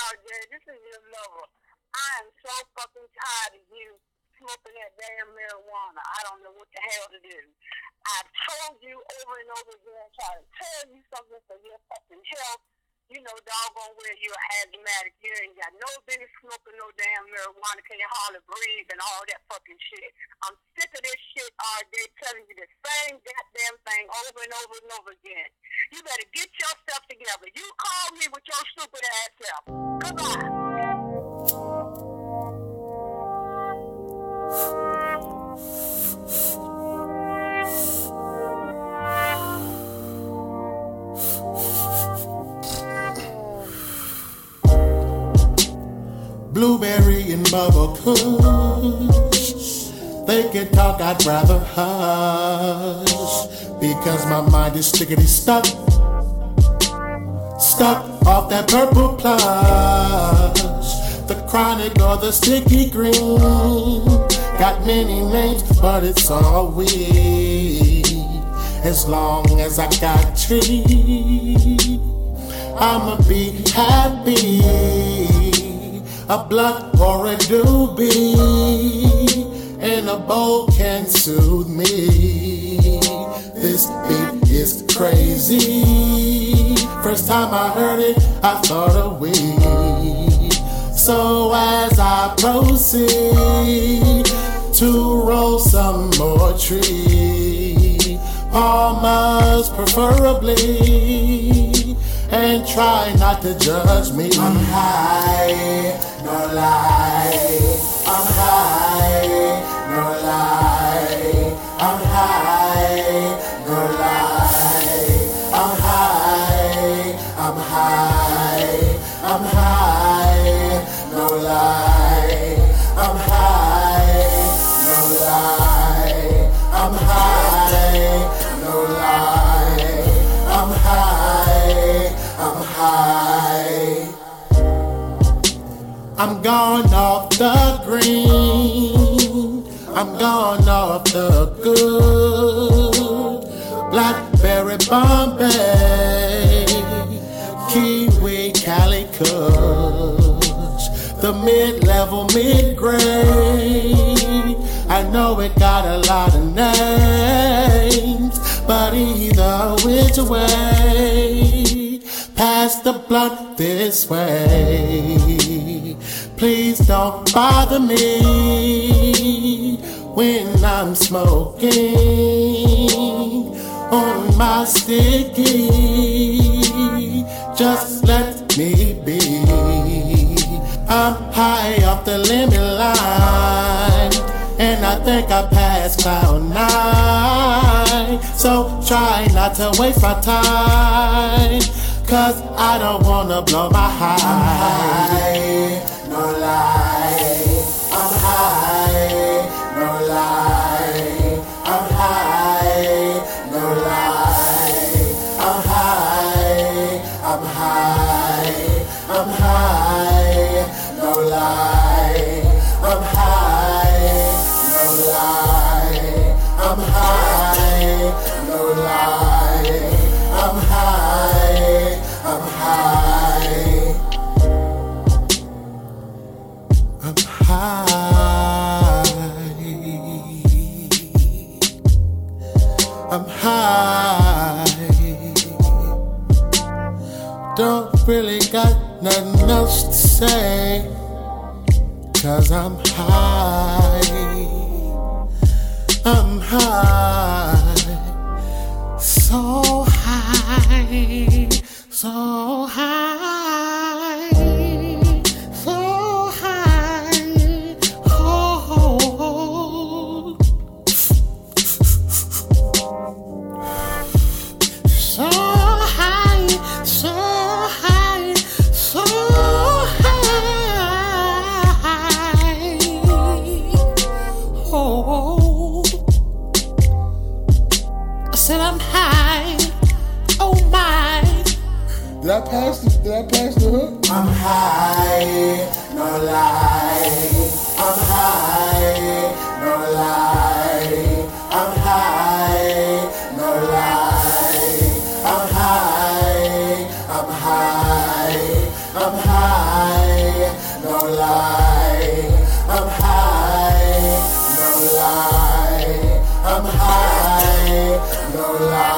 RJ, this is your lover. I am so fucking tired of you smoking that damn marijuana. I don't know what the hell to do. I've told you over and over again, try to tell you something for your fucking health. You know, doggone well you're asthmatic. You ain't got no business smoking no damn marijuana. Can you hardly breathe and all that fucking shit? I'm sick of this shit, RJ, telling you the same goddamn thing over and over and over again. You better get yourself together. You call me with your stupid ass self. Goodbye. Blueberry and bubble kush. They can talk, I'd rather hush. Because my mind is stickity stuck. Stuck off that purple plush. The chronic or the sticky green. Got many names, but it's all weed. As long as I got tree, I'ma be happy. A blunt or a doobie in a bowl can soothe me. This beat is crazy. First time I heard it, I thought of weed. So as I proceed to roll some more tree, Palmers preferably, and try not to judge me. I'm high, no lie. I'm high, no lie. I'm high, no lie. I'm high, I'm high. I'm high, no lie. I'm high, no lie. I'm high, no lie. I'm high, I'm high. I'm gone off the green. I'm gone off the good. Blackberry, Bombay, Kiwi, Cali, Kush. The mid-level, mid-grade. I know it got a lot of names, but either which way, pass the blunt this way. Please don't bother me when I'm smoking on my sticky. Just let me be. I'm high off the limit line, and I think I passed cloud nine. So try not to waste my time, cause I don't wanna blow my high. I'm high, no lie. I'm high, no lie. I'm high, no lie. I'm high, I'm high. I'm high, no lie. I'm high, no lie. I'm high, no lie. I'm high, I'm high. I'm high. I'm high. Don't really got nothing else to say, cause I'm high. I'm high. So high. So high. So high. Oh. So high. So high. So high. Oh. I said I'm high. Oh my. Did I pass the hook? I'm high, no lie. I'm high, no lie. I'm high, no lie. I'm high, I'm high. I'm high. I'm high, no lie.